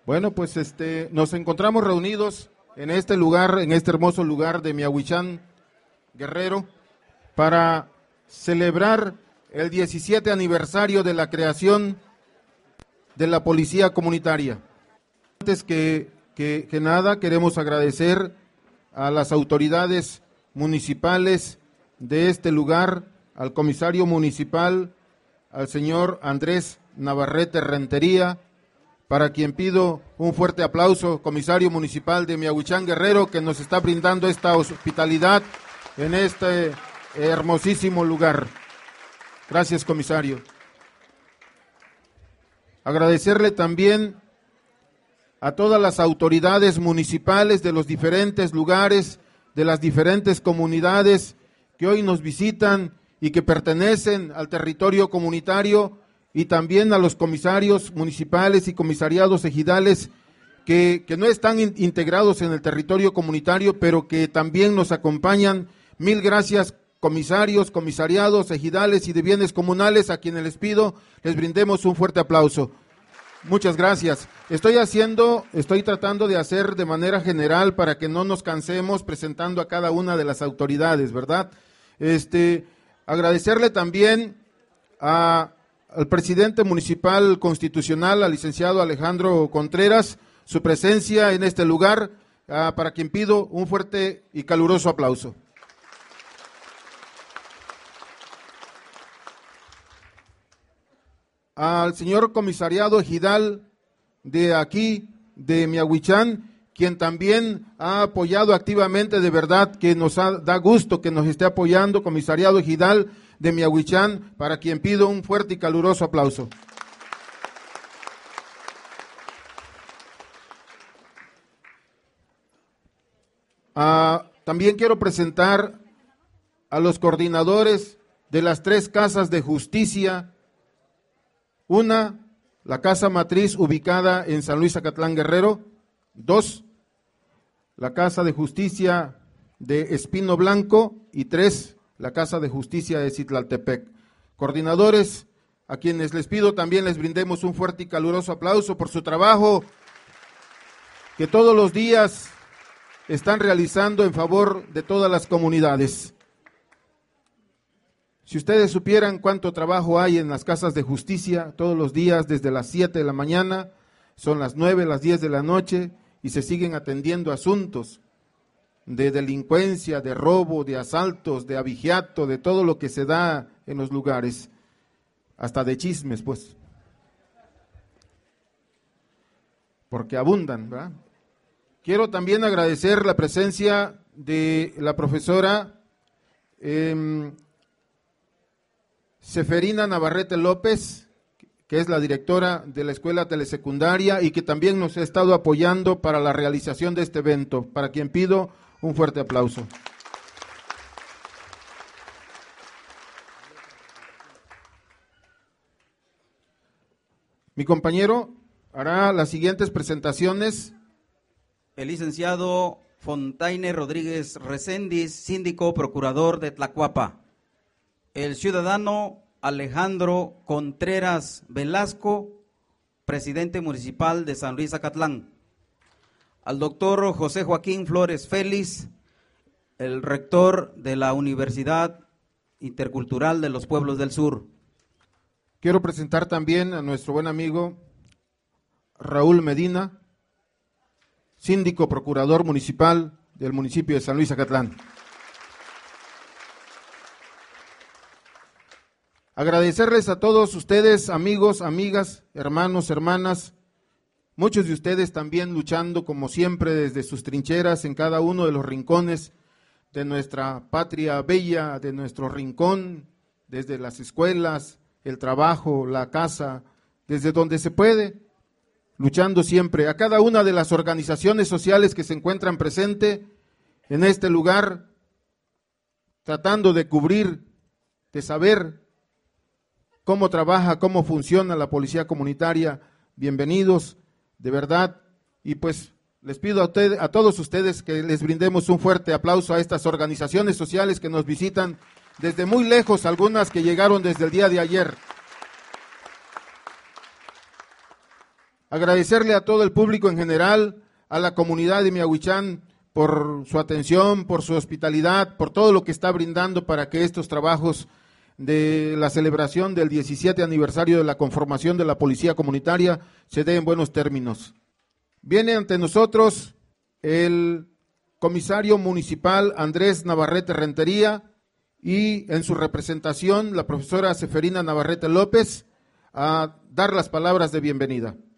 Bueno, pues nos encontramos reunidos en este lugar, en este hermoso lugar de Miahuichán, Guerrero, para celebrar el 17 aniversario de la creación de la Policía Comunitaria. Antes que nada, queremos agradecer a las autoridades municipales de este lugar, al comisario municipal, al señor Andrés Navarrete Rentería, para quien pido un fuerte aplauso, comisario municipal de Miahuichán, Guerrero, que nos está brindando esta hospitalidad en este hermosísimo lugar. Gracias, comisario. Agradecerle también a todas las autoridades municipales de los diferentes lugares, de las diferentes comunidades que hoy nos visitan y que pertenecen al territorio comunitario, y también a los comisarios municipales y comisariados ejidales que no están integrados en el territorio comunitario, pero que también nos acompañan. Mil gracias, comisarios, comisariados, ejidales y de bienes comunales, a quienes les brindemos un fuerte aplauso. Muchas gracias. Estoy tratando de hacer de manera general para que no nos cansemos presentando a cada una de las autoridades, ¿verdad? Agradecerle también al presidente municipal constitucional, al licenciado Alejandro Contreras, su presencia en este lugar, para quien pido un fuerte y caluroso aplauso. Al señor comisariado ejidal de aquí, de Miahuichán, quien también ha apoyado activamente, de verdad que da gusto que nos esté apoyando, comisariado ejidal de Miahuichán, para quien pido un fuerte y caluroso aplauso. También quiero presentar a los coordinadores de las 3 casas de justicia. Una, la casa matriz ubicada en San Luis Acatlán, Guerrero. 2, la casa de justicia de Espino Blanco. Y 3, la Casa de Justicia de Citlaltepec. Coordinadores, a quienes les pido también les brindemos un fuerte y caluroso aplauso por su trabajo que todos los días están realizando en favor de todas las comunidades. Si ustedes supieran cuánto trabajo hay en las casas de justicia todos los días, desde las 7 de la mañana, son las 9, las 10 de la noche, y se siguen atendiendo asuntos de delincuencia, de robo, de asaltos, de abigeato, de todo lo que se da en los lugares, hasta de chismes, pues, porque abundan, ¿verdad? Quiero también agradecer la presencia de la profesora Seferina Navarrete López, que es la directora de la Escuela Telesecundaria y que también nos ha estado apoyando para la realización de este evento, para quien pido un fuerte aplauso. Mi compañero hará las siguientes presentaciones. El licenciado Fontaine Rodríguez Recendis, síndico procurador de Tlacuapa. El ciudadano Alejandro Contreras Velasco, presidente municipal de San Luis Acatlán. Al doctor José Joaquín Flores Félix, el rector de la Universidad Intercultural de los Pueblos del Sur. Quiero presentar también a nuestro buen amigo Raúl Medina, síndico procurador municipal del municipio de San Luis Acatlán. Agradecerles a todos ustedes, amigos, amigas, hermanos, hermanas, muchos de ustedes también luchando como siempre desde sus trincheras en cada uno de los rincones de nuestra patria bella, de nuestro rincón, desde las escuelas, el trabajo, la casa, desde donde se puede, luchando siempre. A cada una de las organizaciones sociales que se encuentran presentes en este lugar, tratando de cubrir, de saber cómo trabaja, cómo funciona la policía comunitaria. Bienvenidos, de verdad, y pues les pido a todos ustedes que les brindemos un fuerte aplauso a estas organizaciones sociales que nos visitan desde muy lejos, algunas que llegaron desde el día de ayer. Agradecerle a todo el público en general, a la comunidad de Miahuichán por su atención, por su hospitalidad, por todo lo que está brindando para que estos trabajos de la celebración del 17 aniversario de la conformación de la Policía Comunitaria se dé en buenos términos. Viene ante nosotros el comisario municipal Andrés Navarrete Rentería y en su representación la profesora Seferina Navarrete López a dar las palabras de bienvenida.